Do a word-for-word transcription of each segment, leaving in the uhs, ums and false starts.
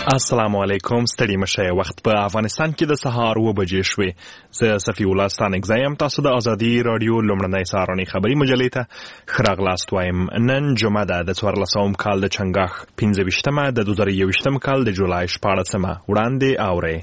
السلام علیکم. ستړي مشه. وخت په افغانستان کې د سهار و بجې شوې. زه صفی الله ستانک زایم. تاسو د ازادي رادیو لومړنۍ سهارنۍ خبري مجلې ته ښه راغلاست وایم. نن جمعه ده د څوارلسم کال د چنګاښ پنځه ویشتمه د دوه زره یوویشتم کال د جولای شپاړسمه. وړاندې اورئ.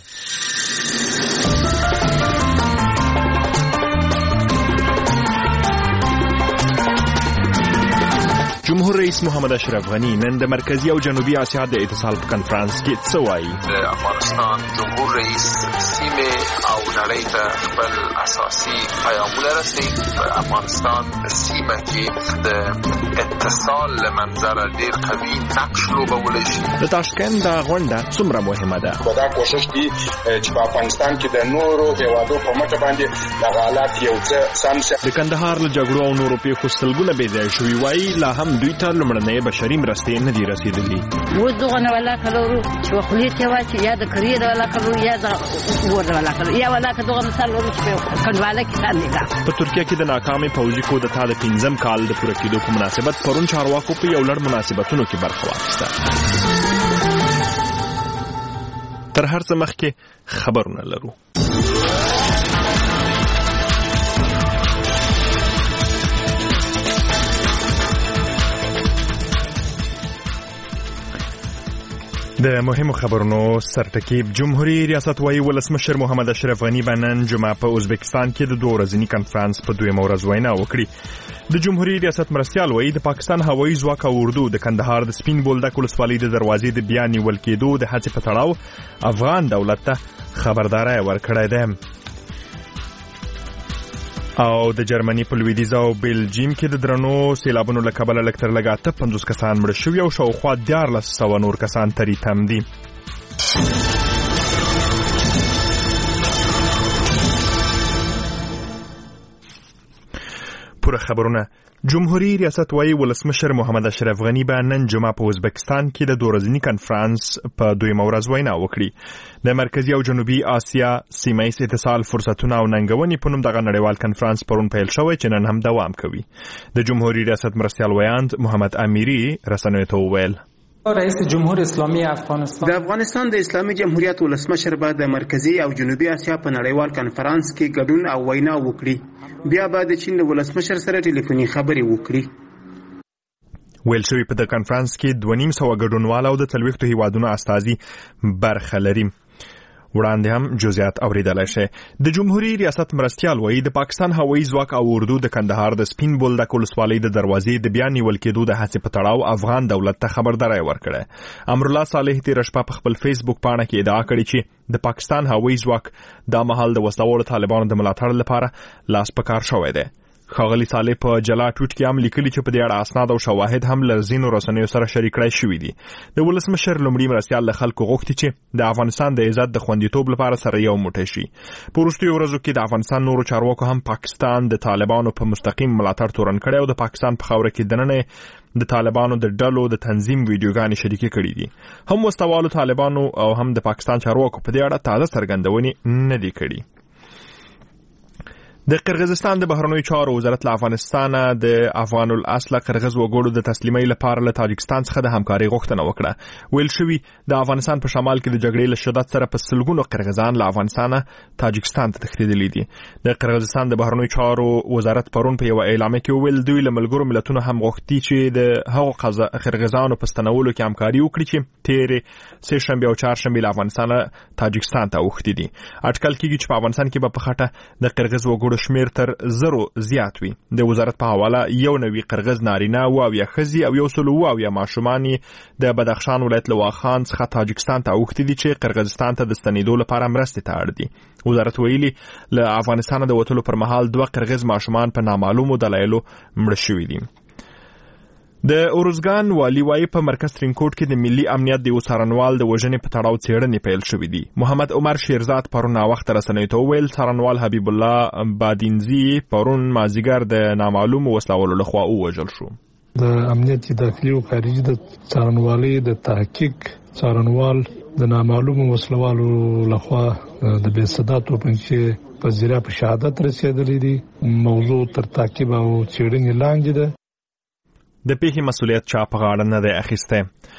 جمهور رئیس محمد اشرف غنی نن د مرکزی او جنوبي اسیا د اتصال په کنفرانس کې څه وایي؟ د افغانستان جمهور رئیس سیمه او نړۍ ته خپل اساسي پیغامونه رسوي. په افغانستان سیمه کې د اتصال له منظره ډېر قوي نقش لوبولی شي. د تاشکند دا غونډه څومره مهمه ده؟ دا کوشش دی چې په افغانستان کې د نورو هیوادو په مټ باندې د حالات یو څه سم شي. د کندهار له جګړو او نورو پیښو سلګونه بې ځایه شوي وایي لا هم دوی ته لومړنۍ بشري مرستې نه دي رسېدلي. اوس دغه نه ولا کلو چې خولې ته واچي یا د کریې د ولا کلو یا د ور د ولا کلو یا ولا که دغه مثال ورو چې په کنډواله کې ځان دی. په ترکیه کې د ناکامې پوځي کودتا د پنځم کال د پوره کېدو په مناسبت پرون چارواکو په یو لړ مناسبتونو کې برخه واخیسته. تر هر څه مخکې خبرونه لرو. د مهمو خبرونو سرټکیب. جمهوریت ریاست وايي ولسمشر محمد اشرف غنی به نن جمعه په ازبکستان کې د دوه ورځني کنفرانس په دویمه ورځ وینا وکړي. د جمهوریت ریاست مرستیال وايي د پاکستان هوایي ځواک او اردو د کندهار د سپین بولدک ولسوالۍ د دروازې د بیا نیول کېدو د هڅې په تړاو افغان دولت ته خبرداری ورکړی دی. او د جرمني په لویدیځ او بلجیم کې د درنو سیلابونو له کبله لږ تر لږه اته پنځوس کسان مړه شوي او شاوخوا دیارلس سوه نور کسان تری تم دي. پوره خبرونه. جمهوریت ریاست وايي ولسمشر محمد اشرف غنی به نن جمعه په ازبکستان کې د دوه ورځني کنفرانس په دویمه ورځ وینا وکړي. د مرکزی او جنوبي اسیا سیمه ایز اتصال فرصتونه او ننګونې په نوم دغه نړیوال کنفرانس پرون پیل شوی چې نن هم دوام کوي. د جمهوریت ریاست مرستیال ویاند محمد امیری رسنیو ته وویل رئیس جمهور اسلامی افغانستان د افغانستان د اسلامي جمهوریت ولسمشر به د مرکزی او جنوبي اسیا په نړیوال کنفرانس کې ګډون او وینا وکړي. بیا به د چین د ولسمشر سره ټلیفوني خبرې وکړي. ویل شوی په د کنفرانس کې دوه نیم سوه ګډونوال او د څلوېښتو هیوادونو استازي برخه لري. وړاندې هم جزئیات اوریدلای شي. د جمهوریت ریاست مرستیال وايي د پاکستان هوایي ځواک او اردو د کندهار د سپین بولدک ولسوالۍ د دروازې د بیا نیول کېدو د هڅې په تړاو افغان دولت ته خبرداری ورکړه. امرالله صالح تېره شپه په خپل فیسبوک پاڼه کې ادعا کړې چې د پاکستان هوایي ځواک دا مهال د وسلوالو طالبانو د ملاتړ لپاره لاس په کار شوی دی. ښاغلي صالح په جلا ټویټ کې هم لیکلي چې په دې اړه اسناد او شواهد هم له ځینو رسنیو سره شریک کړای شوي دي. د ولسمشر لومړي مرستیال له خلکو غوښتي چې د افغانستان د عزت د خوندیتوب لپاره سره یو موټی شي. په وروستیو ورځو کې د افغانستان نورو چارواکو هم پاکستان د طالبانو په مستقیم ملاتړ تورن کړی او د پاکستان په خاوره کې دننه د طالبانو د ډلو د تنظیم ویډیوګانې شریکې کړي دي. هم وسلوالو طالبانو او هم د پاکستان چارواکو په دې اړه تازه څرګندونې نه دي کړي. د قرغیزستان د بهرنیو چارو وزارت له افغانستان د افغان الاصل قرغیز وګړو د تسلیمۍ لپاره له تاجکستان څخه د همکارۍ غوښتنه وکړه. ویل شوي د افغانستان په شمال کې د جګړې له شدت سره په سلګونو قرغیزان له افغانستان تاجکستان ته تښتېدلي دي. د قرغیزستان د بهرنیو چارو وزارت پرون په یوه اعلامیه کې وویل دوی له ملګرو ملتونو هم غوښتي چې د هغو قرغیزانو په ستنولو کې همکاري وکړي چې تېرې سه شنبې او چهارشنبې له افغانستان تاجکستان ته اوښتي دي. اټکل کېږي چې په افغانستان کې به په خټه د قرغیز وګړو شمیر تر زرو زیات وي. د وزارت په حواله یو نوي قرغیز نارینه او اویا ښځې او یو سل اوه اویا ماشومان د بدخشان ولایت له واخان څخه تاجکستان ته اوښتي دي چې قرغیزستان ته د ستنېدو لپاره مرستې ته اړ دي. وزارت ویلي له افغانستان د وتلو پر مهال دوه قرغیز ماشومان په نامعلومو دلایلو مړه شوي دي. د اورزګان والي وايي په مرکز ترینکوټ کې د ملي امنیت د یو څارنوال د وژنې په تړاو څېړنې پیل شوې دي. محمد عمر شیرزاد پرون ناوخته رسنیو ته وویل څارنوال حبیب الله بادینزي پرون مازدیګر د نامعلومو وسلوالو لخوا ووژل شو. د امنیت داخلي او خارجي د څارنوالۍ د تحقیق څارنوال د نامعلومو وسلوالو لخوا د بې صدا توپنچې په ذریعه په شهادت رسېدلی دي. موضوع تر تعقیب او څېړنې لاندې ده. د پیښې مسؤلیت چا په غاړه نه دی اخیستی.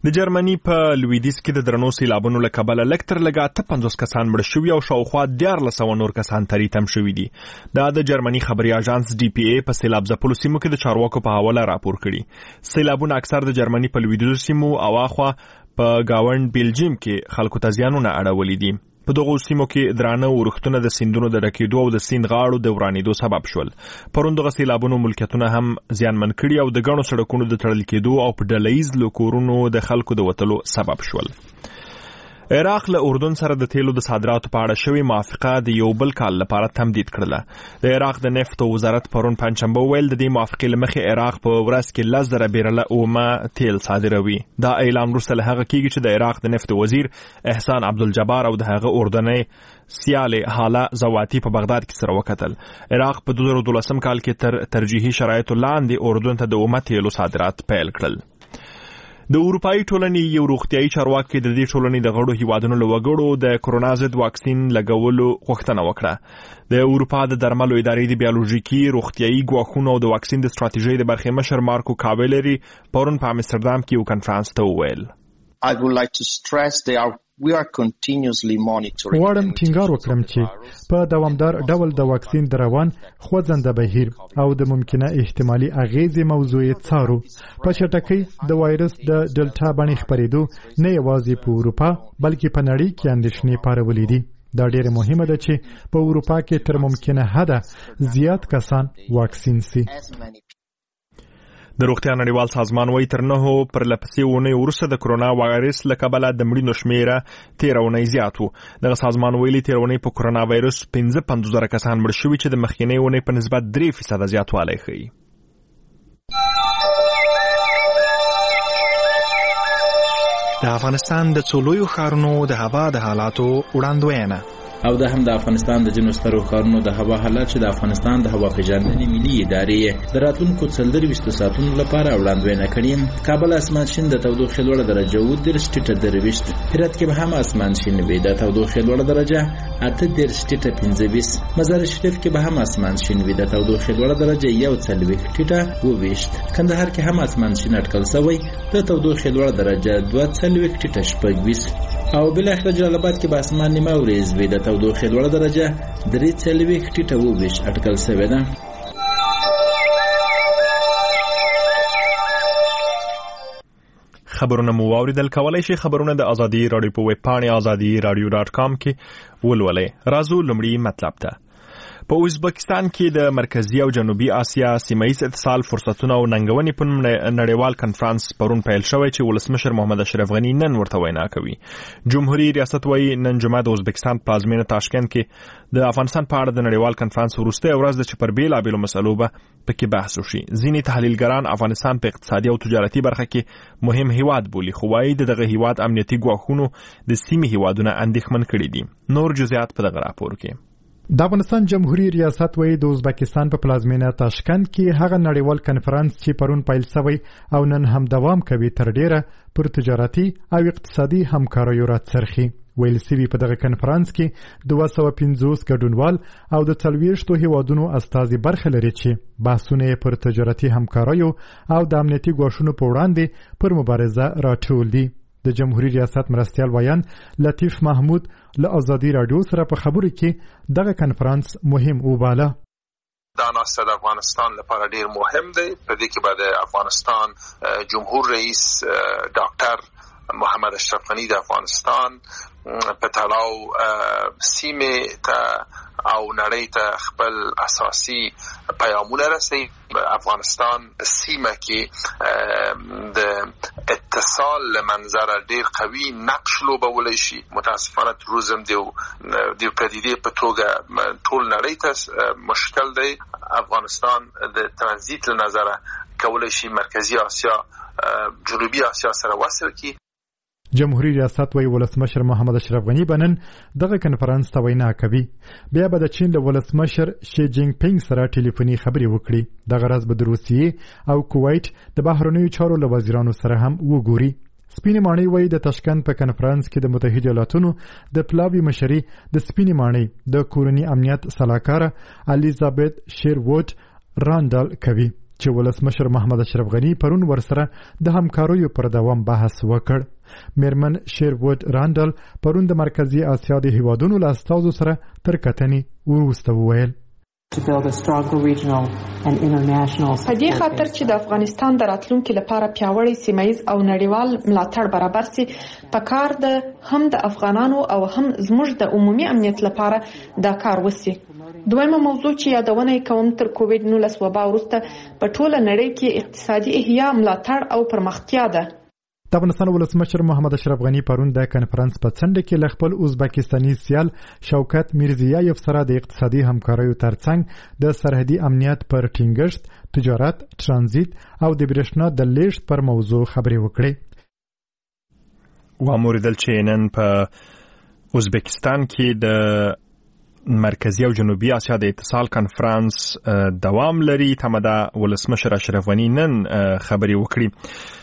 د جرمني په لویدیځ کې د درنو سیلابونو له کبله لږ تر لږه اته پنځوس کسان مړه شوي او شاوخوا دیارلس سوه نور کسان تری تم شوي دي. دا د جرمني خبري اژانس ډي پی ای په سیلاب ځپلو سیمو کې د چارواکو په حواله راپور کړي. سیلابونه اکثر د جرمني په لویدیځو سیمو او اخوا په گاوند بیلجیم کې خلکو ته زیانونه اړولي دي. په دغو سیمو کې درانه ورښتونه د سیندونو د ډکېدو او د سیند غاړو د ورانېدو سبب شول. پرون دغه سیلابونو ملکیتونه هم زیانمن کړي او د ګڼو سړکونو د تړل کېدو او په ډله ییز له کورونو د خلکو د وتلو سبب شول. عراق له اردن سره د تیلو د صادراتو په اړه شوې موافقه د یو بل کال لپاره تمدید کړله. د عراق د نفت وزارت پرون پنځشنبه ویل د دې موافقې له مخې عراق په ورځ کې لس زره بیرله اومه تیل صادروي. دا اعلان وروسته له هغه کېږي چې د عراق د نفت وزیر احسان عبدالجبار او د هغه اردني سیال حاله زواتی په بغداد کې سره وکتل. عراق په دوه زره دولسم کال کې تر ترجیحي شرایطو لاندې اردن ته د اومه تیلو صادرات پیل کړل. د اروپאי ټولنې یو روغتیايي چارواکي د دې ټولنې د غړو هیوادونو له وګړو د کرونا ضد واکسین لګولو غوښتنه وکړه. د اروپا د درملو ادارې د بیولوژیکي روغتیايي ګواښونو او د واکسین د ستراتیژۍ د برخې مشر مارکو کاویلری پرون په امستردام کې یو کنفرانس ته وویل. I would like to stress they are we are continuously monitoring. غواړم ټینګار وکړم چې په دوامدار ډول د واکسین د روان خوځنده بهیر او د ممکنه احتمالي اغیزې موضوع څارو. په چټکۍ د وایرس د ډلټا باندې خپرېدو نه یوازې په اروپا بلکې په نړۍ کې اندېښنې پارولې دي. دا ډېره مهمه ده چې په اروپا کې تر ممکنه حده زیات کسان واکسین سي. د روغتیا نړیوال سازمان وايي تر نهو پر لپسې ونې وروسته د کرونا وایرس له کبله د مړینو شمیره تېره اونۍ زیات و. دغه سازمان ویلي تېره اونۍ په کرونا وایرس پنځه پنځوس زره کسان مړه شوي چې د مخکینۍ اونۍ په نسبت درې فیصده زیاتوالی ښیي. د افغانستان د څو لویو ښارونو د هوا د حالاتو وړاندوینه او دا هم د افغانستان د ځینو سترو ښارونو د هوا حالات چې د افغانستان د هوا پیژندنې ملي ادارې د راتلونکو څلورویشتو ساعتونو لپاره وړاندوینه کړې. کابل اسمان شین د تودوخې لوړه درجه اووه دېرش ټیټه درویشت، هرات کې به هم اسمان شین وي د تودوخې لوړه درجه اته دېرش ټیټه پنځه ویشت، مزار شریف کې به هم اسمان شین وي د تودوخې لوړه درجه یو څلوېښت ټیټه اووه ویشت، کندهار کې هم اسمان شین اټکل شوی د تودوخې لوړه درجه دوه څلوېښت ټیټه شپږ ویشت او بالاخره جلال آباد کې به اسمان نیمه وریځ وي د تودوخې لوړه درجه درې څلوېښت ټیټه اووه ویشت اټکل شوې ده. خبرونه مو واوریدل. کولای شي خبرونه د ازادي راډیو په ویب پاڼې ازادي راډیو ډاټ کام کې ولولئ. راځو لومړی مطلب ته. په ازبکستان کې د مرکزی او جنوبي اسیا سیمه‌ییز اتصال فرصتونه او ننګونې په نړیوال کنفرانس پرون پیل شوی چې ولسمشر محمد اشرف غنی نن ورته وینا کوي. جمهوریت ریاست وايي نن جمعه د ازبکستان پلازمینه تاشکند کې د افغانستان په اړه د نړیوال کنفرانس وروسته ورځ د چې پر بیلابیلو مسلو به پکې بحث وشي. ځینې تحلیلګران افغانستان په اقتصادي او تجارتي برخه کې مهم هیواد بولي، خو وايي دغه هیواد امنیتي ګواښونو د سیمې هیوادونه اندېښمن کړي دي. نور جزئیات په دغه راپور کې. د افغانستان جمهوریت ریاست وايي د ازبکستان په پلازمینه تاشکند کې هغه نړیوال کنفرانس چې پرون پیل شوی او نن هم دوام کوي تر ډیره پر تجارتي او اقتصادي همکاریو راڅرخي. ویل سوي په دغه کنفرانس کې دوه سوه پنځوس ګډونوال او د څلوېښتو هیوادونو استازي برخه لري چې بحثونه پر تجارتي همکاریو او د امنیتي ګواښونو په وړاندې پر مبارزه راټول دي. د جمهوریت ریاست مرستیال ویان لطیف محمود له ازادي راډیو سره په خبرو کې دغه کنفرانس مهم وباله. دا ناسته د افغانستان لپاره ډیر مهم دی. په دې کې به د افغانستان جمهور رئیس ډاکټر محمد اشرف غنی د افغانستان په تړاو سیمې ته او نړۍ ته خپل اساسي پیغامونه رسوي. افغانستان په سیمه کې د اتصال له منظره ډیر قوي نقش لوبولی شي. متاسفانه تروریزم د د پدیدې په توګه ټول نړۍ ته مشکل دی. افغانستان د ترانزیت له نظره کولی شي مرکزی آسیا جنوبي آسیا سره وصل کی. جمهوریت ریاست وايي ولسمشر محمد اشرف غنی بنن دغه کنفرانس ته وینا کوي. بیا به د چین له ولسمشر شي جینګ پینګ سره ټلیفوني خبرې وکړي. دغه ورځ به د روسیې او کویت د بهرنیو چارو له وزیرانو سره هم وګوري. سپینې ماڼۍ وايي د تاشکند په کنفرانس کې د متحده ایالاتونو د پلاوي مشري د سپینې ماڼۍ د کورني امنیت صلاحکار الیزابت شیروود راندال کوي چې ولسمشر محمد اشرف غني پرون ورسره د همکاریو پر دوام بحث وکړ. میرمن شیروود راندل پرون د مرکزی اسیا د هیوادونو له استازو سره تر کتنې وروسته وویل په دې خاطر چې د افغانستان د راتلونکي لپاره پیاوړی سیمایي او نړیوال ملاتړ برابر سي، پکار ده هم د افغانانو او هم زموږ د عمومي امنیت لپاره دا کار وسی. دویمه موضوع چې یادونه کوم تر کووډ نولس وبا وروسته په ټوله نړۍ کې اقتصادي احیا، ملاتړ او پرمختیا ده. د افغانستان ولسمشر محمد اشرف غني پرون د کنفرانس په څنډه کې له خپل ازبکستاني سیال شوکت میرزیایف سره د اقتصادي همکاریو ترڅنګ د سرحدي امنیت پر ټینګښت، تجارت، ترانزیت او د برېښنا د لیږد پر موضوع خبرې وکړې. واموریدل چې نن په ازبکستان کې د مرکزی او جنوبي اسیا د اتصال کنفرانس دوام لري. تمدا ولسمشر اشرف غني نن خبرې وکړي.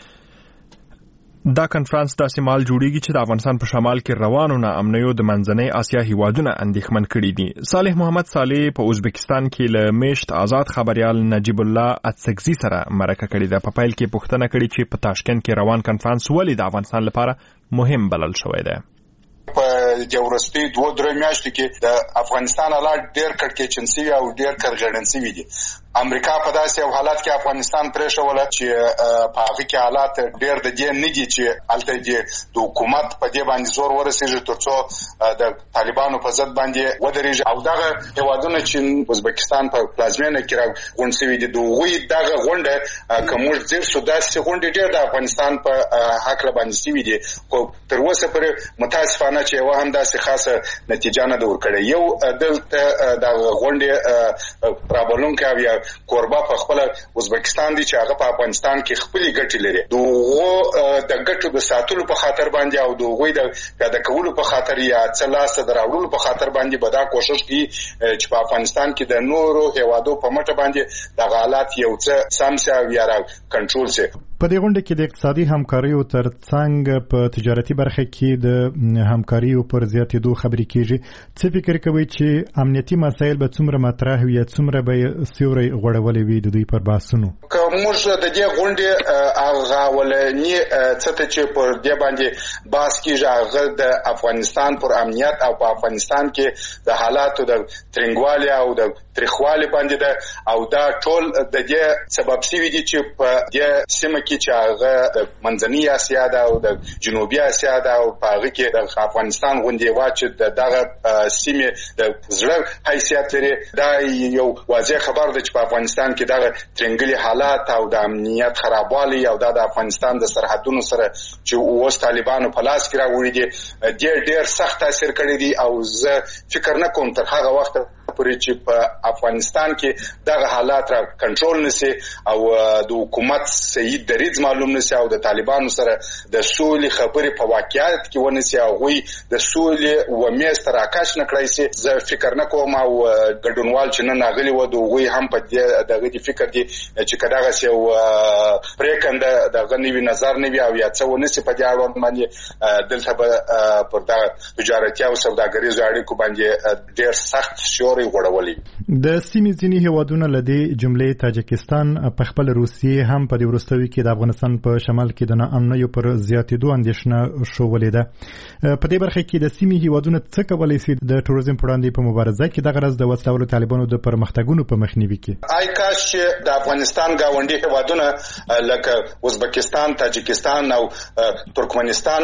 دا کنفرانس داسې مال جوړیږي چې د افغانستان په شمال کې روانو ناامنیو د منځنۍ اسیا هیوادونه اندېښمن کړي دي. صالح محمد صالح په ازبکستان کې له میشت آزاد خبريال نجیب الله اتسکزي سره مرکه کړې ده. په پیل کې پوښتنه کړې چې په تاشکند کې روان کنفرانس ولې د افغانستان لپاره مهم بلل شوی دی. په جوړستي دوه درې میاشتې کې د افغانستان حالات ډېر کړکېچن شوي او ډېر کرغړن شوي دي. امریکا په داسې یو حالت کې افغانستان پرېښوله چې په هغه کې حالات ډېر د دې نه دي چې هلته د حکومت په دې باندې زور ورسېږي تر څو د طالبانو په ضد باندې ودرېږي. او دغه هېوادونه چې ازبکستان په پلازمینه کې راغونډ شوي دي، د هغوی دغه غونډه که موږ ځیر شو داسې غونډې ډېر د افغانستان په هکله باندې شوي دي، خو تر اوسه پورې متاسفانه چې یوه هم داسې خاصه نتیجه نه ده ورکړې. یو دلته دغه غونډې رابلونکی او یا کوربه په خپل ازبکستان دي چې هغه په افغانستان کې خپلې ګټې لري. دغه د ګټو د ساتلو په خاطر باندې او دغه د پیاده کولو په خاطر یا څه لاسته دراوړلو په خاطر باندې به دا کوشش کوي چې په افغانستان کې د نورو هیوادو په مټه باندې د حالات یو څه سم شي او یا کنټرول شي. په دې غونډه کې د اقتصادي همکاریو ترڅنګ په تجارتي برخه کې د همکاریو پر زیاتېدو خبرې کیږي. څه فکر کوي چې امنیتي مسایل به څومره مطرح وي یا څومره به سیوري غوړولې وي د دوی پر بحثونو؟ که موږ د دې غونډې هغه ولني څه ته چې پر دې باندې بحث کیږي هغه د افغانستان پر امنیت او په افغانستان کې د حالاتو د ترنګوالي او د تریخوالي باندې ده او دا ټول د دې سبب شوي دي چې په دې سیمه کې چې هغه د منځنۍ اسیا ده او د جنوبي اسیا ده او په هغه کې د افغانستان غونډې واچ د دغه سیمه د زړه حیثیت لري. دا یو واضح خبر ده چې په افغانستان کې دغه ترنګلي حالات او د امنیت خرابوالی او د افغانستان د سرحدونو سره چې اوس طالبانو په لاس کې راوړي دي ډېر ډېر سخت تاثیر کړی دي. او زه فکر نه کوم تر هغه وخت پورې چې په افغانستان کې دغه حالات را کنټرول نشي او د حکومت صحیح دریځ معلوم نشي او د طالبانو سره د سولې خبرې په واقعیت کې ونشي او غوي د سولې و میز تر آکاش نه کړی شي. زه فکر نه کوم او ګډونوال چې نه ناغلي و د غوي هم په دغه دي فکر دي چې کداغه سي او پریکنده دغه نوی نظر نوی او یا څه ونشي په دې اړه باندې دلته به پر د تجارتي او سوداګریزو اړیکو باندې ډېر سخت شور د سیمې ځینې هیوادونه لدی جملې تاجکستان په خپل روسیې هم په دې وروستیو کې د افغانستان په شمال کې د ناامنیو پر زیاتېدو اندېښنه شوولې ده. په دې برخه کې د سیمې هیوادونه څه کولی شي د ټوریزم په وړاندې په مبارزه کې دغه راز د وسلوالو طالبانو د پرمختګونو په مخنیوي کې؟ آی کاش چې د افغانستان گاونډي هیوادونه لکه ازبکستان، تاجکستان او ترکمنستان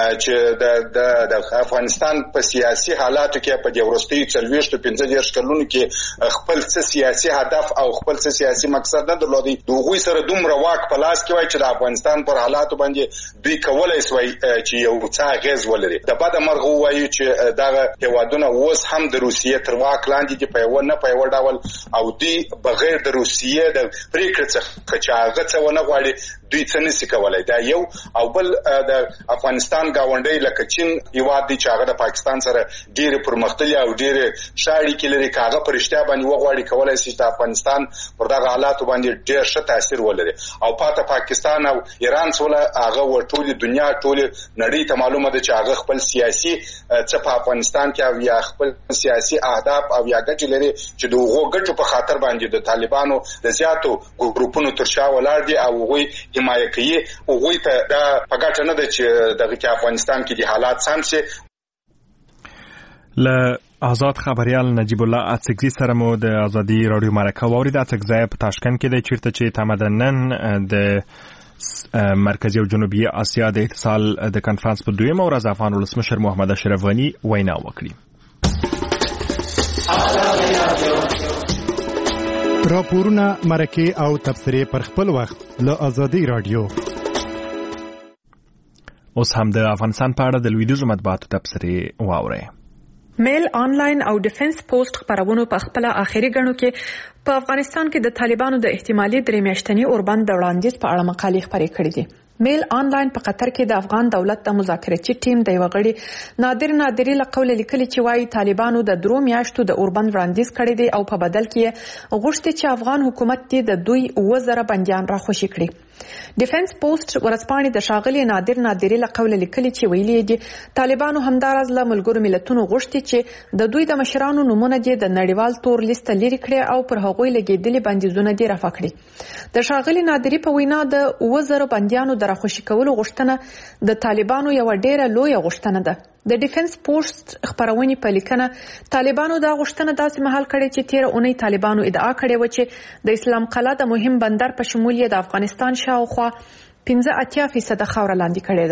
چې د افغانستان په سیاسي حالاتو کې په دې وروستیو څلوېښت پنځه دېرش کلونو کې خپل څه سیاسي هدف او خپل څه سیاسي مقصد نه درلودي، د هغوی سره دومره واک په لاس کې وای چې د افغانستان پر حالاتو باندې دوی کولای شوی چې یو څه اغېز ولري. د بده مرغه وایي چې دغه هیوادونه اوس هم د روسیې تر واک لاندې دي په یو نه په یو ډول او دوی بغیر د روسیې د پریکړې څخه چې هغه څه ونه غواړي دوی څه نشي کولای. دا یو او بل د افغانستان گاونډي لکه چین یواد دي چې هغه د پاکستان سره ډېر پرمختللي او ډېر شاړي کې لري، کاغه پرشتیا باندې وغواړي کولای شي چې افغانستان پر دغه حالات باندې ډېر ښه تاثیر ولري. او پاته پاکستان او ایران سره هغه ټول دنیا ټول نړۍ ته معلومه ده چې هغه خپل سیاسي څه په افغانستان کې او یا خپل سیاسي اهداف او یا ګټې لري چې د هغو ګټو په خاطر باندې د طالبانو د زیاتو ګروپونو تر شا ولاړ دي او هغوی حمایه کوي. هغوی ته دا په ګټه نه ده چې دغه کې افغانستان کې د حالات سم شي. له آزاد خبريال نجیب الله اڅکزي سره مو د ازادي رادیو مرکه واورید. اڅکزي په تاشکند کې د چیرته چې تمدنن د مرکزی او جنوبي اسیا د اتصال د کنفرانس په دویمه ورځ افغان ولسمشر محمد اشرف غنی وینا وکړه. راپورونه مرکه او تبصره پر خپل وخت له ازادي رادیو. اوس هم د افغانستان په اړه د لویدیځو مطبوعاتو تبصره واورئ. میل آنلاین او ډیفنس پوسټ خبرونو په خپل آخري غنو کې په افغانستان کې د طالبانو د احتمالي درې میاشتنی اوربند د وړاندیز په اړه مقالې خبرې کړې دي. میل آنلاین په قطر کې د افغان دولت د مذاکراتي ټیم د یو غړي نادر نادری له قوله لیکلي چې وايي طالبانو د درو میاشتو د اوربند وړاندیز کړی دی او په بدل کې غوښتي چې افغان حکومت دې د دوی وزره بنديان راخوشي کړي. ډیفنس پوسټ ورسپانې د شاغلي نادر نادری له قوله لیکلي چې ویلي دي طالبانو همدارز له ملګرو ملتونو غوښتي چې د دوی د مشرانو نمونه دي د نړیوال تور لیست لري کړي او پر هغوی لګیدلي بندیزونه دي رافع کړي. د شاغلي نادری په وینا د وزره بنديانو د راخوشي کولو غوښتنه د طالبانو یو ډیره لویه غوښتنه ده. د ډیفنس پوسټ خبرونې په لیکنه طالبانو دا غوښتنه داسې مهال کړې چې تیر اونۍ طالبانو ادعا کړې و چې د اسلام قلعه د مهم بندر په شمول د افغانستان شاوخوا پنځه اتیا فیصد خاور لاندې کړې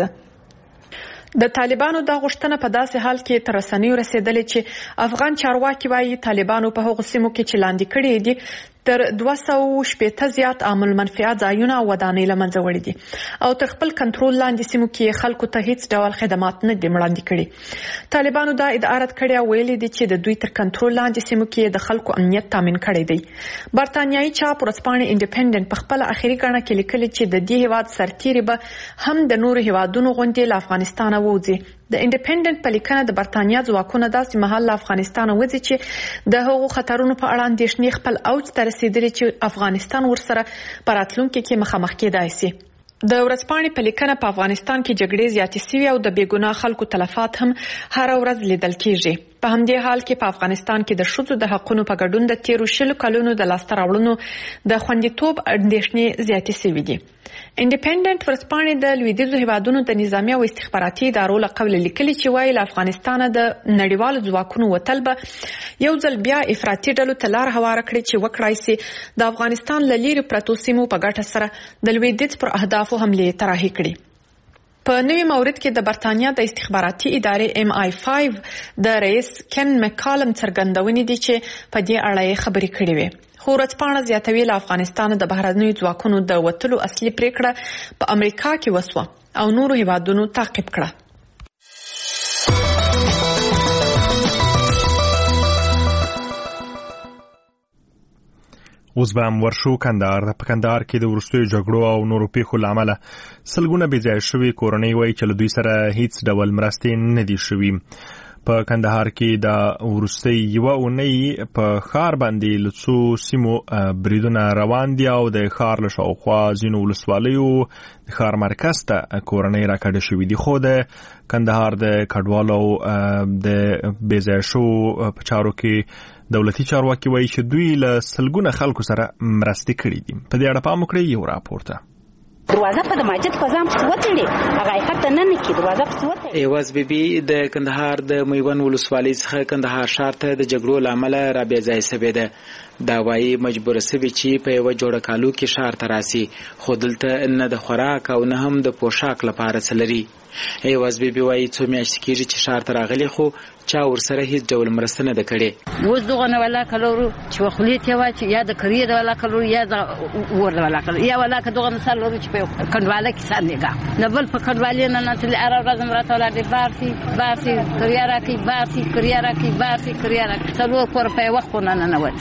ده. د طالبانو دا غوښتنه په داسې حال کې تر رسنیو رسیدلې چې افغان چارواکي وايي طالبانو په هغو سیمو کې چې لاندې کړې دي تر دوه سوه شپږ زیات عامل منفعت ځایونه او ودانۍ له منځه وړي دي او تر خپل کنټرول لاندې سیمو کې خلکو ته هیڅ ډول خدمات نه دي وړاندې کړي. طالبانو دا ادعا رد کړې او ویلي دي چې د دوی تر کنټرول لاندې سیمو کې د خلکو امنیت تامین کړی دی. برتانیایي چاپ ورځپاڼه انډیپندنت په خپل اخري غاڼه کې لیکلي چې د دې هیواد سرتیري به هم د نورو هیوادونو غونډې له افغانستان ووځي. د انډیپندنت په لیکنه د برتانیا ځواکونه داسې مهال له افغانستان وځي چې د هغو خطرونو په اړه اندېښنې خپل اوج ته رسیدلي چې افغانستان ورسره په راتلونکي کې مخامخ کېدای شي. د ورځپاڼې په لیکنه په افغانستان کې جګړې زیاتې شوې او د بېګناه خلکو تلفات هم هر ورځ لیدل کېږي. په همدې حال کې په افغانستان کې د ښځو د حقونو په ګډون د تیرو شلو کلونو د لاسته راوړنو د خوندیتوب اندېښنې زیاتې شوې دي. انډیپندنت ورځپاڼې د لویدیځو هیوادونو د نظامي او استخباراتي ادارو له قوله لیکلي چې وايي له افغانستانه د نړیوالو ځواکونو وتل به یو ځل بیا افراطي ډلو ته لار هواره کړي چې وکړای شي د افغانستان له لرې پرتو سیمو په ګټه سره د لویدیځ پر اهدافو حملې طرحې کړي. په نوي مورد کې د برتانیا د استخباراتي ادارې ام آی فایو د رئیس کن مکالم څرګندونې دي چې په دې اړه یې خبرې کړې وې. خو ورځپاڼه زیاتوي له افغانستان د بهرنیو ځواکونو د وتلو اصلي پریکړه په امریکا کې وسوه او نورو هیوادونو تعقیب کړه. اوس به هم ورشو کندهار. په کندهار کې د وروستیو جګړو او نورو پیښو له امله سلګونه بې ځایه شوي کورنۍ وایي چې له دوی سره هیڅ ډول مرستې نه دي شوي. په کندهار کې د وروستۍ یوه اونۍ په ښار باندې له څو سیمو بریدونه روان دي او د ښار له شاوخوا ځینو ولسوالیو د ښار مرکز ته کورنۍ راکډه شوي دي. خو د کندهار د کډوالو د بې ځایه شوو په چارو کې دولتي چارواکي وایي چې دوی له سلګونه خلکو سره مرستې کړي دي. په دې اړه پام وکړئ یو راپور ته. دروازه په د مسجد په ځام څه وتړي هغه حتی نه نکي دروازه په وتړي. ایواز بیبي د کندهار د میوند ولسوالۍ څخه کندهار ښار ته د جګړو له امله را بې ځای شوې ده. دا وایي مجبوره شوې چې په یوه جوړه کالو کې ښار ته راسي خو دلته نه د خوراک او نه هم د پوشاک لپاره څه لري. ایواز بیبي وایي څو میاشتې کېږي چې ښار ته راغلي خو چا ورسره هیڅ ډول مرسته نه ده کړې. اوس دغه نه ولا کلورو چې خولې ته واچي یا د کریه د ولا کلورو یا د ور د ولا کلورو یا ولا دغه مثال ورو چې په کډواله کې سانېګا نه بل په کډوالې نه نه تل اره ورځ مرته ولا د بارسي بارسي کریه راکې بارسي کریه راکې بارسي کریه راکې څلور کور په وخت نه نه وتی دا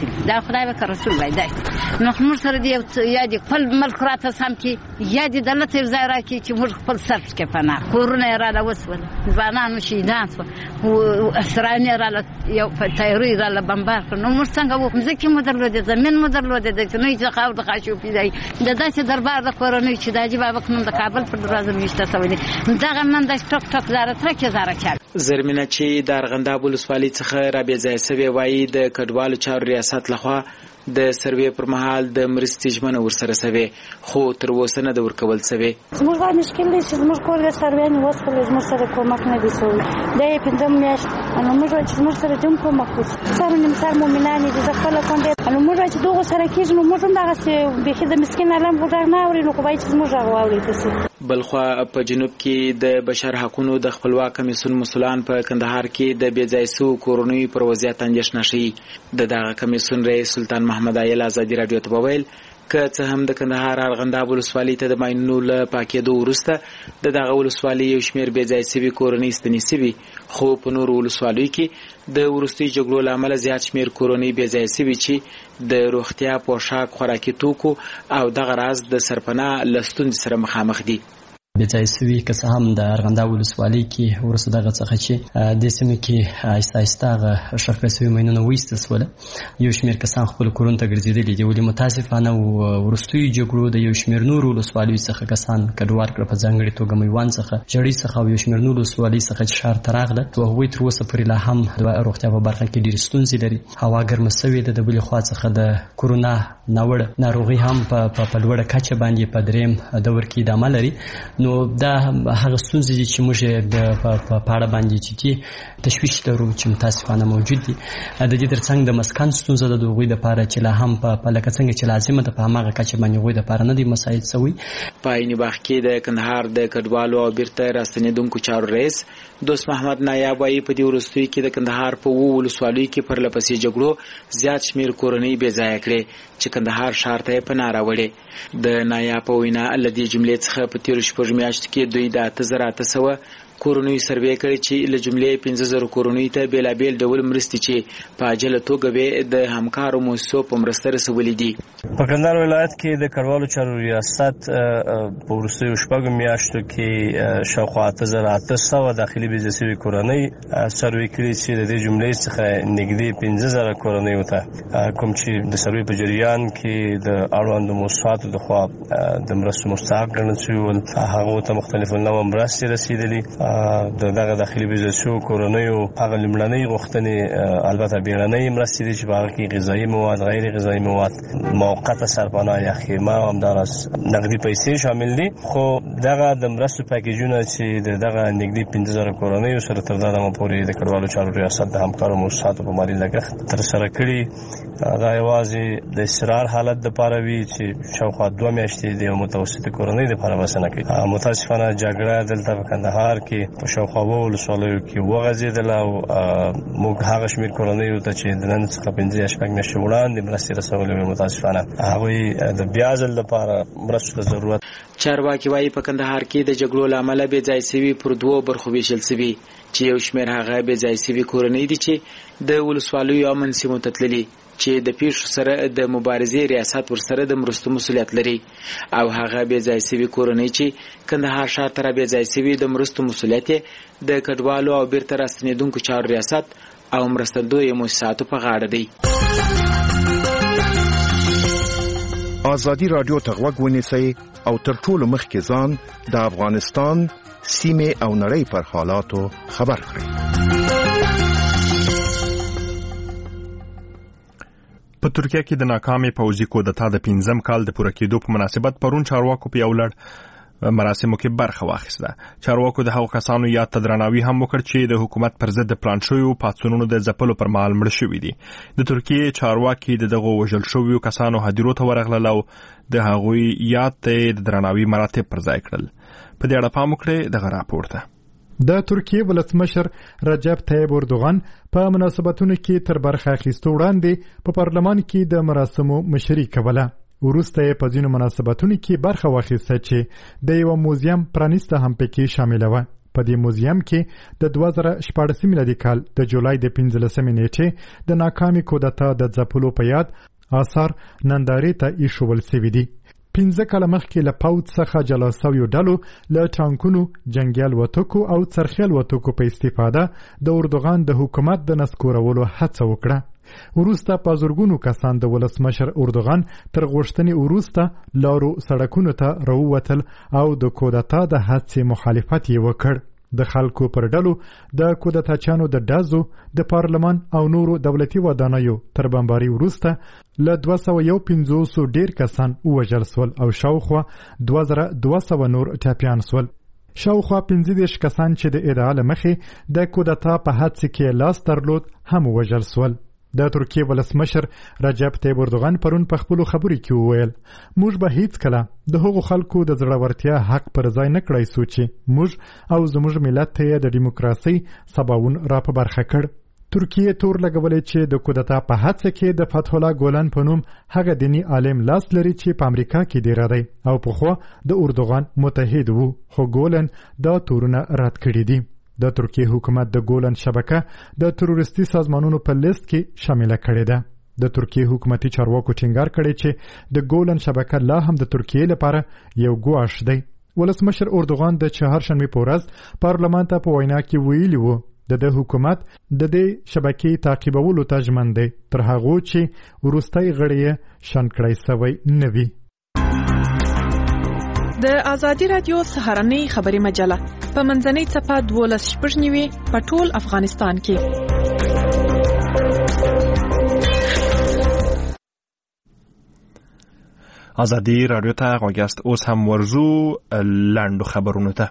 خدای به رسول وای دی نو موږ سره دی یا دی خپل ملک راته سم کی یا دی دلته ځای راکی چې موږ خپل سر کې پناه کورونه را لوسول ځوانانو شهیدان شو او اسرائیل را یو تایری را بمبار نو موږ څنګه وو ځکه مو درلوده زمين مو درلوده د نوې ځخه او د خاشو پیدای د داسې دربار د کورونی چې د جواب کوم د کابل پر دروازه وشته سوي دغه من د ټک ټک زاره ترکه زاره چل زرمینه چې د ارغنداب ولسوالۍ څخه رابعه ځایسوي وایي د کډوالو چارو ریاست لخوا د سروې پر مهال د مرستې ژمنه ورسره سوي خو تر اوسه نه د ورکول سوي زموږ باندې مشکل دی چې زموږ کور د سروې نه وسول زموږ سره کومک نه دی سوی دا یې پنځم میاشت نو موږ چې زموږ سره دوم کومک وکړو سره نیم سر مؤمنان دي د خپل کونډې نو موږ چې دغه سره کېږي نو موږ هم دغه چې به د مسکین علم ورغ نه اوري نو کوی چې موږ غواړو تاسو بلخوا په جنوب کې د بشر حقوقو د خپلواک کمیسیون مسولان په کندهار کې د بیځایسو کورونی پر وضعیت اندېښنه شي د دغه کمیسیون رئیس سلطان محمد عایل ازادي رادیو ته وویل که څه هم د کندهار ارغنداب ولسوالۍ ته د ماینونو له پاکېدو وروسته د دغه ولسوالۍ یو شمېر بېځایسوي کورنۍ ستنې سوي خو په نورو ولسوالیو کې د وروستي جګړو له امله زیات شمېر کورنۍ بېځایسوي چې د روغتیا پوشاک خوراکي توکو او دغه راز د سرپناه له ستونزې سره مخامخ دي بېځایسوي که څه هم د ارغنداب ولسوالۍ کې وروسته دغه څخه چې د سیمې کې آهسته آهسته هغه ښخ شوي ماینونه وایستل سول یو شمېر کسان خپل کورونو ته ګرځېدلي دي ولې متاسفانه وروستیو جګړو د یو شمېر نورو ولسوالیو څخه کسان کډوال کړه په ځانګړې توګه میوند څخه ژړۍ څخه او یو شمېر نورو ولسوالیو څخه چې ښار ته راغله او هغوی تر اوسه پورې لا هم د روغتیا په برخه کې ډېرې ستونزې لري هوا ګرمه سوې ده د بلې خوا څخه د کورونا ناوړه ناروغي هم په لوړه کچه باندې په درېیم دور کې ادامه لري نو دا هغه ستونزې دي چې موږ د په اړه باندې چې تشویش لرو چې متاسفانه موجود دي د دې ترڅنګ د مسکن ستونزه د هغوی دپاره چې لا هم په لکه څنګه چې لازمه ده په هماغه کچه باندې هغوی دپاره نه دي مساعد سوي په عین وخت کې د کندهار د کډوالو او بیرته راستنېدونکو چارو رئیس دوست محمد نایاب وایي په دې وروستیو کې د کندهار په اوو ولسوالیو کې پرلهپسې جګړو زیات شمېر کورنۍ بېځایه کړې چې کندهار ښار ته یې پناه راوړې د نایاب په وینا له دې جملې څخه په تېرو شپږو میاشتو کې دوی د اته زره اته سوه کورنیو سروې کړې چې له جملې پنځه زره کورنیو ته بېلابېل ډول مرستې چې په عاجله توګه به د همکارو مؤسسو په مرسته رسولې دي په کندهار ولایت کې د کډوالو چارو ریاست په وروستیو شپږو میاشتو کې شاوخوا اته زره اته سوه داخلي بېځایسوي کورنۍ سروې کړي چې د دې جملې څخه نږدې پنځه زره کورنیو ته کوم چې د سروې په جریان کې د اړوندو مؤسساتو لخوا د مرستو مستحق ګڼل شوي ول هغو ته مختلف النوع مرستې رسېدلي د دغه داخلي بېځایسوو کورنیو هغه لومړنۍ غوښتنې البته بیړنۍ مرستې دي چې په هغه کې غذایي مواد غیر غذایي مواد موقته سرپناه یا خیمه او همداراز نقدي پیسې شامل دي خو دغه د مرستو پاکیجونه چې د دغه نږدې پنځه زره کورنیو سره تر دا دمه پورې د کډوالو چارو ریاست د همکارو مؤسساتو په مالي لګښت ترسره کړي دا یوازې د اضطرار حالت دپاره وي چې شاوخوا دوه میاشتې د یو متوسطې کورنۍ دپاره بسنه کوي متاسفانه جګړه دلته په کندهار کې په شاوخوا اووه ولسوالیو کې وغځېدله او موږ هغه شمېر کورنیو ته چې د نن څخه پنځه یا شپږ میاشتې وړاندې مرستې رسولې وې متاسفانه هغوی د بیا ځل لپاره مرستو ته ضرورت چارواکي وایي په کندهار کې د جګړو له امله بېځای سوي پر دوو برخو ویشل سوي چې یو شمېر هغه بېځای سوي کورنۍ دي چې د ولسوالیو او منسیمو ته تللي چې د پیښو سره د مبارزې ریاست ورسره د مرستو مسولیت لري او هغه بېځای سوي کورنۍ چې کندهار ښار ته رابېځای سوي د مرستو مسولیت یې د کډوالو او بیرته راستنېدونکو چارو ریاست او مرستندویو مؤسساتو په غاړه دی ازادي رادیو ته غوږ ونیسئ او تر ټولو مخکې ځان د افغانستان سیمې او نړۍ پر حالاتو خبر کړئ په ترکیه کې د ناکامې پوځي کودتا د پنځم کال د پوره کېدو په مناسبت پرون چارواکو په یو لړ مراسمو کې برخه واخیسته. چارواکو د هغو کسانو یاد ته درناوي هم وکړ چې د حکومت پر ضد د پلان شویو پاڅونونو د ځپلو پر مهال مړه شوي دي. د ترکیې چارواکي د دغو وژل شویو کسانو هدیرو ته ورغلل او د هغوی یاد ته د درناوي مراتب پر ځای کړل. په دې اړه پام وکړئ دغه راپور ته. د ترکیې ولسمشر رجب طیب اردوغان په مناسبتونو کې تر برخه اخیستو وړاندې په پارلمان کې د مراسمو مشري کوله. وروسته یې په ځینو مناسبتونو کې برخه واخیسته چې د یو موزیم پرانیسته هم پکې شامله وه. په دې موزیم کې د دوه زره شپاړسم میلادي کال د جولای د پنځلسمې نیټې د ناکامې کودتا د ځپلو په یاد آثار نندارې ته ایښول سوي دي. پنځه کاله مخکې له پوځ څخه جلا سویو ډلو له ټانکونو، جنګي الوتکو او څرخي الوتکو په استفاده د اردوغان د حکومت د نسکورولو هڅه وکړه. وروسته په زرګونو کسان د ولسمشر اردوغان تر غوښتنې وروسته لارو سړکونو ته راووتل او د کودتا د هڅې مخالفت یې وکړ. د خلکو پر ډلو د کودتاچانو د ډزو د پارلمان او نورو دولتي ودانیو تر بمباري وروسته له دوه سوه یو پنځوس ډیر کسان ووژل سول او شاوخوا دوه زره دوه سوه نور ټپیان سول. شاوخوا پنځه دېرش کسان چې د ادعا له مخې د کودتا په هڅه کې لاس درلود هم ووژل سول. د ترکیې ولسمشر رجب طیب اردوغان پرون په خپلو خبرو کې وویل موږ به هیڅ کله د هغو خلکو د زړورتیا حق پر ځای نه کړی سو چې موږ او زموږ ملت ته یې د ډیموکراسۍ سباوون را په برخه کړ. ترکیې تور لګولې چې د کودتا په هڅه کې د فتح الله ګولن په نوم هغه دیني عالم لاس لري چې په امریکا کې ډیر دی او پخوا د اردوغان متحد وو، خو ګولن دا تورونه رد کړي دي. د ترکیې حکومت د ګولن شبکه د تروریستي سازمانونو په لیست کې شامل کړې ده. د ترکیې حکومتي چارواکو ټینګار کړی چې د ګولن شبکه لا هم د ترکیې لپاره یو ګواښ دی. ولسمشر اردوغان د چهارشنبې په ورځ پارلمان ته په وینا کې ویلي وو د د حکومت د دې شبکې تعقیبولو ته ژمن دی تر هغو چې وروستی غړی یې شنډ کړی سوی نه وي. د ازادي رادیو سهارنۍ خبري مجله په منځنۍ څپه دولس شپږ نیوي په ټول افغانستان کې. ازادي رادیو ته غوږیاست. اوس هم ورزو لاندو خبرونو ته.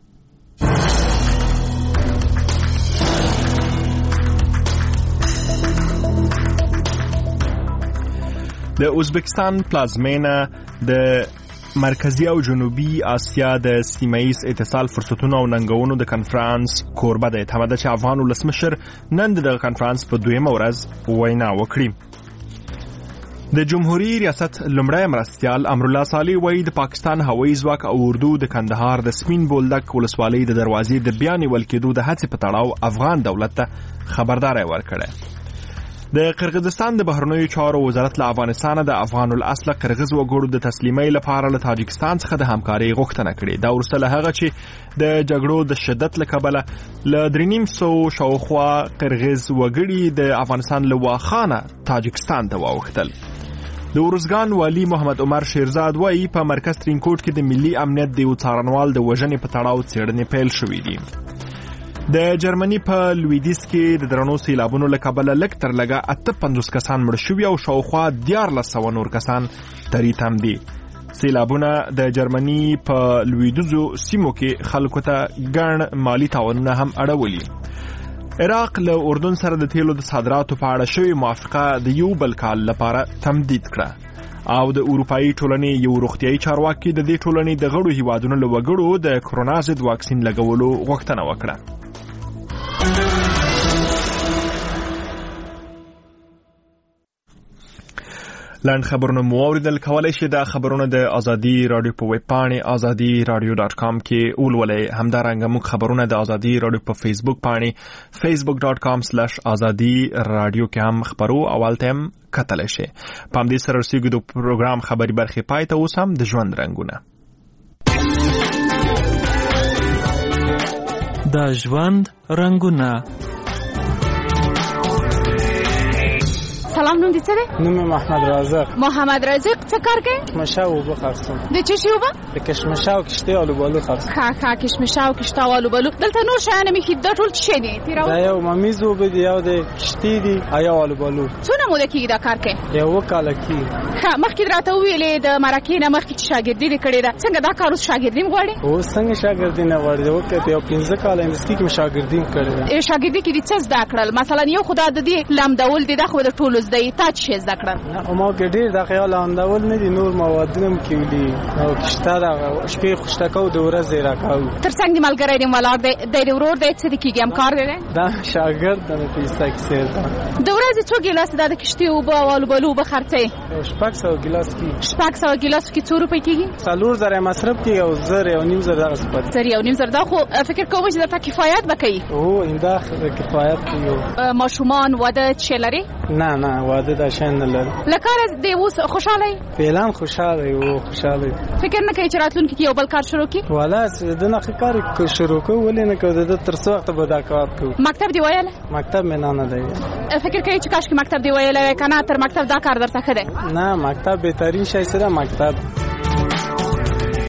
د ازبکستان پلازمینه د مرکزی او جنوبي آسیا د سیمه‌ایز اتصال فرصتونو او ننګونو د کنفرانس کوربه ده. تمه ده چې افغان ولسمشر نن د کنفرانس په دویمه ورځ وینا وکړي. د جمهوریت ریاست لمړی مرستیال امرالله صالح وایي د پاکستان هوایي ځواک او اردو د کندهار د سپین بولدک ولسوالۍ د دروازې د بیا نیول کېدو د هڅې په تړاو افغان دولت ته خبرداری ورکړی. د قرغیزستان د بهرنیو چارو وزارت له افغانستان د افغان الاصل قرغیز وګړو د تسلیمۍ لپاره له تاجکستان څخه د همکارۍ غوښتنه کړې. دا وروسته له هغه چې د جګړو د شدت له کبله له درې نیم سوه شاوخوا قرغیز وګړي د افغانستان له واخانه تاجکستان ته واوښتل. د ارزګان والی محمد عمر شیرزاد وایي په مرکز ترینکوټ کې د ملي امنیت د یو څارنوال د وژنې په تړاو څېړنې پیل شوې دي. د جرمني په لویدیځ کې د درنو سیلابونو له کبله لږ تر لږه اته پنځوس کسان مړه شوي او شاوخوا دیارلس سوه نور کسان تری تم دي. سیلابونه د جرمني په لویدیځو سیمو کې خلکو ته ګڼ مالی تاوانونه هم اړولي. عراق له اردن سره د تیلو د صادراتو په اړه شوې موافقه د یو بل کال لپاره تمدید کړه او د اروپایي ټولنې یو روغتیايي چارواکي د دې ټولنې د غړو هیوادونو له وګړو د کرونا ضد واکسین لګولو غوښتنه وکړه. لاند خبرونه مو اوریدل. کولای شئ د خبرونه د ازادي رادیو په ویب پاڼې ازادي رادیو ډاټ کام کې ولولئ. همدارنګه موږ خبرونه د ازادي رادیو په فیسبوک پاڼې فیسبوک ډاټ کام سلیش ازادي رادیو کې هم خبرو اولته هم کتلی شئ. په همدې سره رسیږو د پروګرام خبري برخې پای ته. اوس هم د ژوند رنګونه. د ژوند رنګونه. سلام، نوم دې څه دی؟ نوم محمد رازق. محمد رازق څه کار کوي؟ کشمش او اوبه خرڅوم. د څه شی اوبه؟ د کشمش او کشته آلوبالو خرڅوم. ښه ښه کشمش او کشته آلوبالو. دلته نور شیان مې کې دا ټول څه دي؟ تیراو دا یو ممیز اوبه دي، یو د کشتي دي، یا آلوبالو. څونه موده کېږي دا کار کوي؟ یو کال کېږي. ښه مخکې راته ویلې د مرکې نه مخکې چې شاګردي دې کړې ده، څنګه دا کار اوس شاګردي غواړي؟ اوس څنګه شاګردي نه غواړي؟ وکړه یو پنځه کال انډستری کې شاګردي کړې ده. شاګردي کې دې څه زده کړل؟ مثلا یو خدای د دې لمدول دي د خو د ټولو زده تا څه زده کړل؟ ما کې ډېر د خیال اندول نه دي، نور موادونه هم کې دي او کشته دا شپې خوشتکو د ورځې راکاو. تر څنګه د ملګری دی ملار دی د ورور دی څه د کېږي همکار دی دا شاګرد د پیسه کیسه ده. د ورځې څو ګیلاس د کشتي اوبه او آلوبالو اوبه خرڅوي؟ شپږ سوه ګیلاس کې. شپږ سوه ګیلاس کې څو روپۍ کېږي؟ څلور زره مصرف کېږي او زر یو نیم زر دغسې پاتې. زر یو نیم زر دا خو فکر کوم چې درته کفایت به کوي؟ هو ایندا کفایت کوي. ماشومان واده چې لري؟ نه نه واده دا شان نه لري. لکه د اوس خوشاله فعلا خوشاله یو خوشاله. فکر نه کوي چې راتلونکي کې یو بل کار شروع کی؟ والا د نه کار شروع کو ولې نه کو د تر څو وخت به دا کار کو. مکتب دی ویل؟ مکتب مې نه نه دی. فکر کوي چې کاش کې مکتب دی ویل کنه تر مکتب دا کار درته خده؟ نه مکتب بهترین شی سره مکتب.